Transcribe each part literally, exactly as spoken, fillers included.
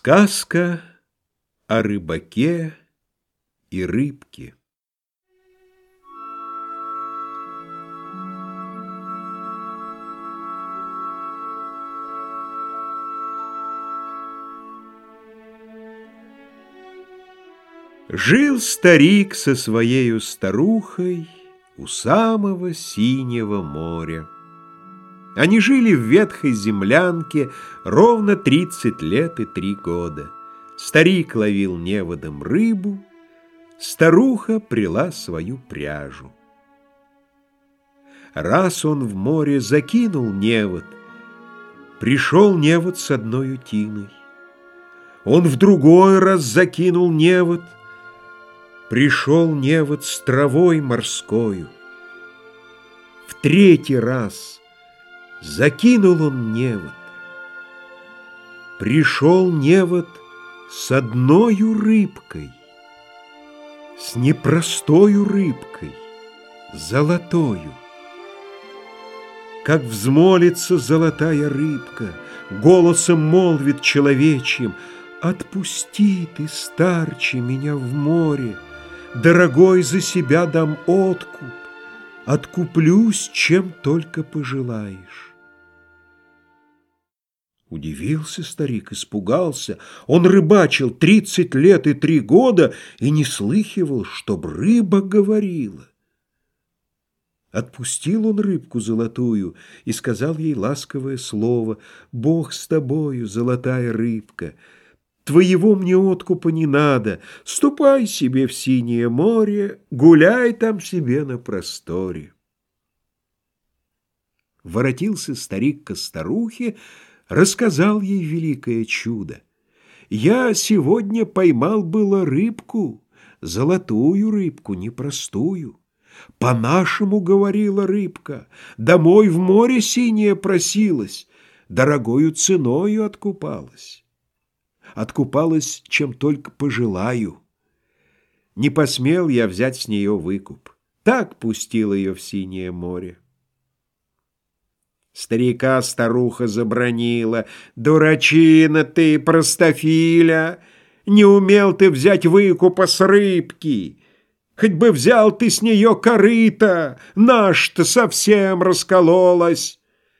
Сказка о рыбаке и рыбке. Жил старик со своею старухой у самого синего моря. Они жили в ветхой землянке ровно тридцать лет и три года. Старик ловил неводом рыбу, старуха пряла свою пряжу. Раз он в море закинул невод, пришел невод с одной утиной. Он в другой раз закинул невод, пришел невод с травой морскою. В третий раз закинул он невод, пришел невод с одною рыбкой, с непростою рыбкой, золотою. Как взмолится золотая рыбка, голосом молвит человечьим: «Отпусти ты, старче, меня в море, дорогой, за себя дам откуп, откуплюсь, чем только пожелаешь». Удивился старик, испугался. Он рыбачил тридцать лет и три года и не слыхивал, чтоб рыба говорила. Отпустил он рыбку золотую и сказал ей ласковое слово: «Бог с тобою, золотая рыбка, твоего мне откупа не надо, ступай себе в синее море, гуляй там себе на просторе». Воротился старик ко старухе, рассказал ей великое чудо. «Я сегодня поймал было рыбку, золотую рыбку, непростую. По-нашему, — говорила рыбка, — домой в море синее просилась, дорогою ценою откупалась. Откупалась, чем только пожелаю. Не посмел я взять с нее выкуп, так пустил ее в синее море». Старика старуха забранила: «Дурачина ты, простофиля! Не умел ты взять выкупа с рыбки! Хоть бы взял ты с нее корыто, наш-то совсем раскололась!»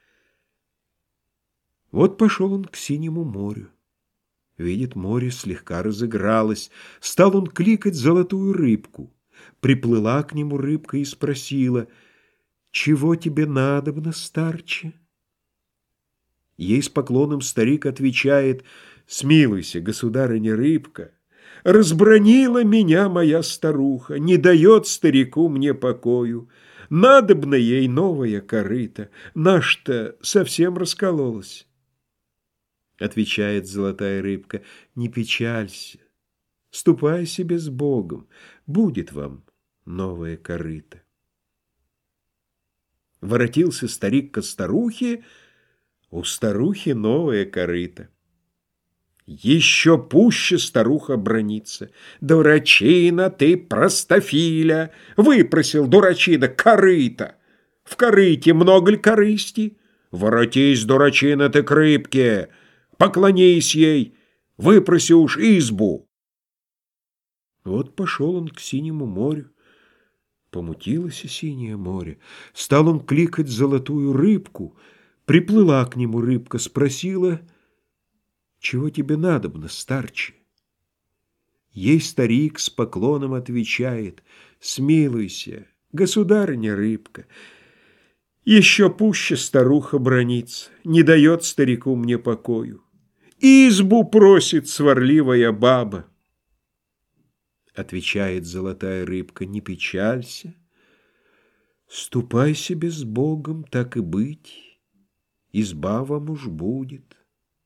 Вот пошел он к синему морю. Видит, море слегка разыгралось. Стал он кликать золотую рыбку. Приплыла к нему рыбка и спросила: «Чего тебе надобно, старче?» Ей с поклоном старик отвечает: «Смилуйся, государыня рыбка, разбранила меня моя старуха, не дает старику мне покою. Надобно ей новая корыта, наш-то совсем раскололась». Отвечает золотая рыбка: «Не печалься, ступай себе с Богом, будет вам новая корыта». Воротился старик ко старухе, у старухи новая корыта. Еще пуще старуха бранится: «Дурачина ты, простофиля! Выпросил, дурачина, корыта! В корыте много ли корысти? Воротись, дурачина, ты к рыбке, поклонись ей, выпроси уж избу». Вот пошел он к синему морю. Помутилось синее море. Стал он кликать золотую рыбку. Приплыла к нему рыбка, спросила: «Чего тебе надобно, старче?» Ей старик с поклоном отвечает: «Смилуйся, государыня рыбка, еще пуще старуха бранится, не дает старику мне покою. Избу просит сварливая баба». Отвечает золотая рыбка: «Не печалься, ступай себе с Богом, так и быть, изба вам уж будет».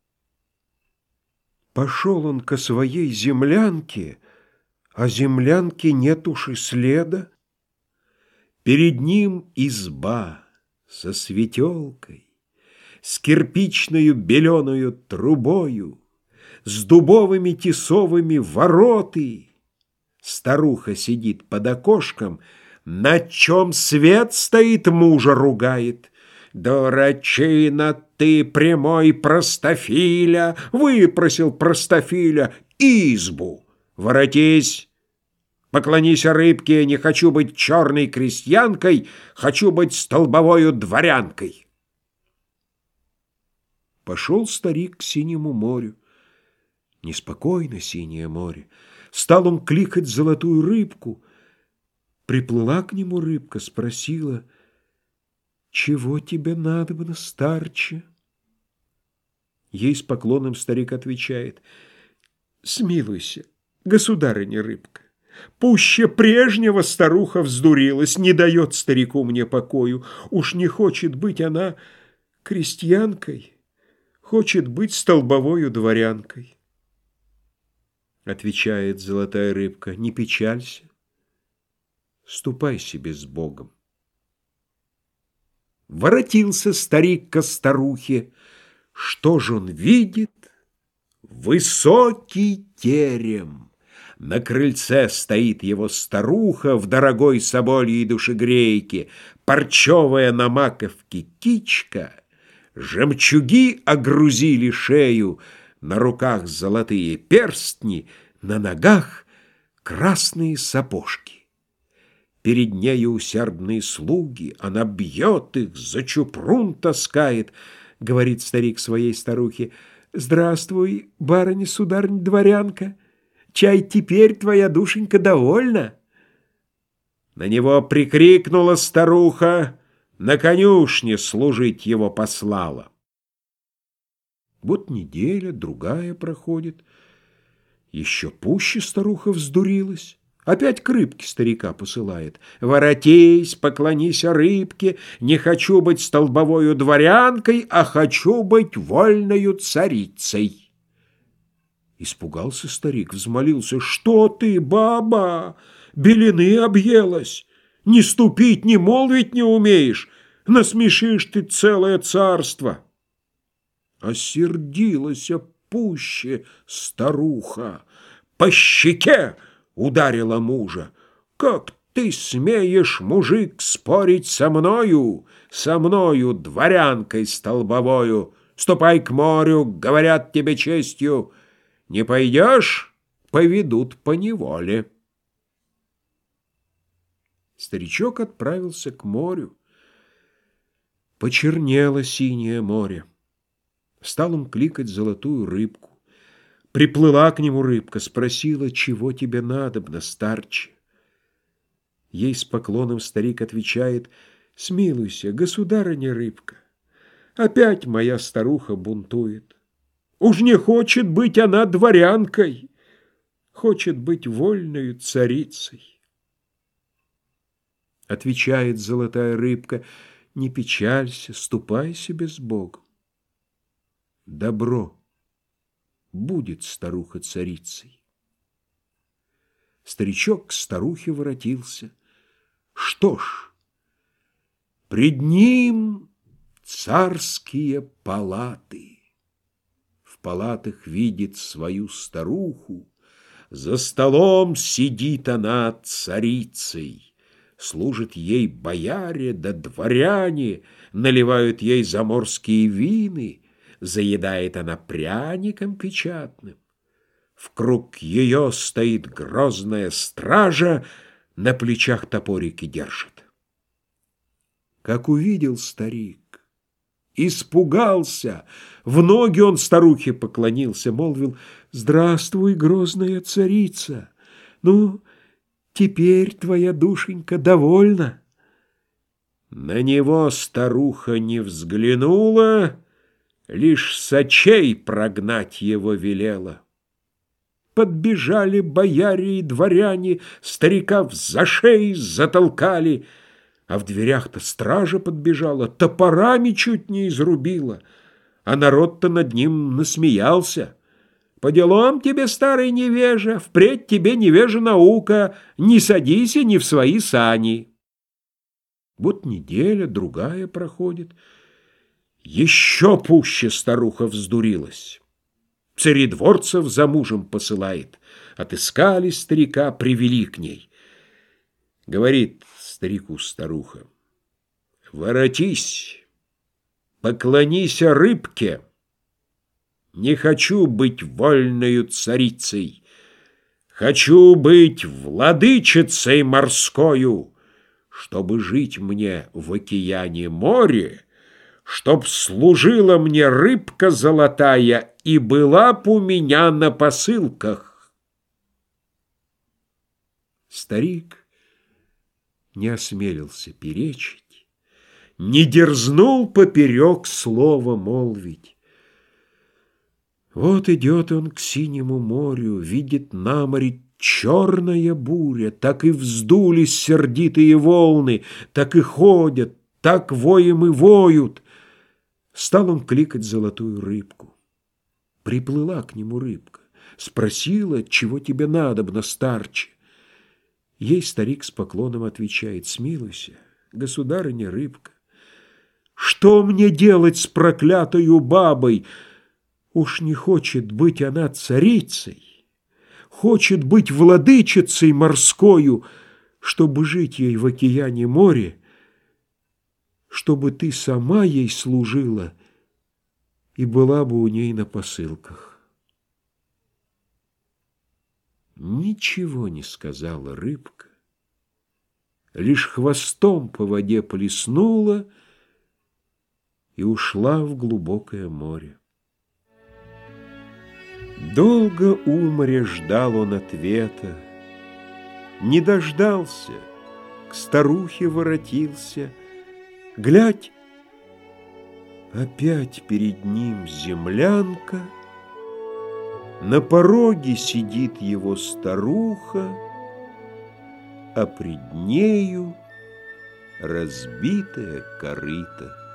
Пошел он ко своей землянке, а землянки нет уж и следа. Перед ним изба со светелкой, с кирпичною беленою трубою, с дубовыми тесовыми вороты. Старуха сидит под окошком, на чем свет стоит, мужа ругает. «Дурачина ты, прямой простофиля!» — выпросил простофиля избу. «Воротись, поклонись рыбке, не хочу быть черной крестьянкой, хочу быть столбовою дворянкой». Пошел старик к синему морю. Неспокойно синее море. Стал он кликать золотую рыбку. Приплыла к нему рыбка, спросила: «Чего тебе надобно, старче?» Ей с поклоном старик отвечает: «Смилуйся, государыня рыбка, пуще прежнего старуха вздурилась, не дает старику мне покою. Уж не хочет быть она крестьянкой, хочет быть столбовою дворянкой». Отвечает золотая рыбка: «Не печалься, ступай себе с Богом». Воротился старик ко старухе. Что ж он видит? Высокий терем. На крыльце стоит его старуха в дорогой собольей душегрейке, парчевая на маковке кичка, жемчуги огрузили шею, на руках золотые перстни, на ногах красные сапожки. Перед нею усердные слуги, она бьет их, за чупрун таскает. Говорит старик своей старухе: «Здравствуй, барыня, сударыня, дворянка, чай теперь твоя душенька довольна?» На него прикрикнула старуха, на конюшне служить его послала. Вот неделя, другая проходит. Еще пуще старуха вздурилась. Опять к рыбке старика посылает: «Воротись, поклонись рыбке, не хочу быть столбовою дворянкой, а хочу быть вольною царицей». Испугался старик, взмолился: «Что ты, баба, белины объелась? Ни ступить, ни молвить не умеешь, насмешишь ты целое царство». Осердилась пуще старуха, по щеке ударила мужа. «Как ты смеешь, мужик, спорить со мною, со мною, дворянкой столбовою? Ступай к морю, говорят тебе честью. Не пойдешь — поведут поневоле». Старичок отправился к морю. Почернело синее море. Стал он кликать золотую рыбку. Приплыла к нему рыбка, спросила: «Чего тебе надобно, старче?» Ей с поклоном старик отвечает: «Смилуйся, государыня рыбка, опять моя старуха бунтует. Уж не хочет быть она дворянкой, хочет быть вольною царицей». Отвечает золотая рыбка: «Не печалься, ступай себе с Богом. Добро будет старуха царицей». Старичок к старухе воротился. Что ж, пред ним царские палаты. В палатах видит свою старуху, за столом сидит она царицей. Служат ей бояре да дворяне, наливают ей заморские вины, заедает она пряником печатным. В круг ее стоит грозная стража, на плечах топорики держит. Как увидел старик, испугался, в ноги он старухе поклонился, молвил: «Здравствуй, грозная царица! Ну, теперь твоя душенька довольна?» На него старуха не взглянула, лишь с очей прогнать его велела. Подбежали бояре и дворяне, старика за шеи затолкали, а в дверях-то стража подбежала, топорами чуть не изрубила, а народ-то над ним насмеялся. «По делам тебе, старый невежа, впредь тебе невежа наука, не садись и не в свои сани». Вот неделя, другая проходит. Еще пуще старуха вздурилась. Царедворцев за мужем посылает. Отыскали старика, привели к ней. Говорит старику старуха: «Воротись, Поклонися рыбке. Не хочу быть вольною царицей, хочу быть владычицей морскою, чтобы жить мне в океане море, чтоб служила мне рыбка золотая и была б у меня на посылках. Старик не осмелился перечить, не дерзнул поперек слова молвить. Вот идет он к синему морю, видит на море черная буря, так и вздулись сердитые волны, так и ходят, так воем и воют. Стал он кликать золотую рыбку. Приплыла к нему рыбка, спросила, чего тебе надобно, старче. Ей старик с поклоном отвечает: смилуйся, государыня рыбка, что мне делать с проклятою бабой? Уж не хочет быть она царицей, хочет быть владычицей морскою, чтобы жить ей в океане море, чтобы ты сама ей служила и была бы у ней на посылках. Ничего не сказала рыбка, лишь хвостом по воде плеснула и ушла в глубокое море. Долго у моря ждал он ответа, не дождался, к старухе воротился. Глядь, опять перед ним землянка, на пороге сидит его старуха, а пред нею разбитая корыта.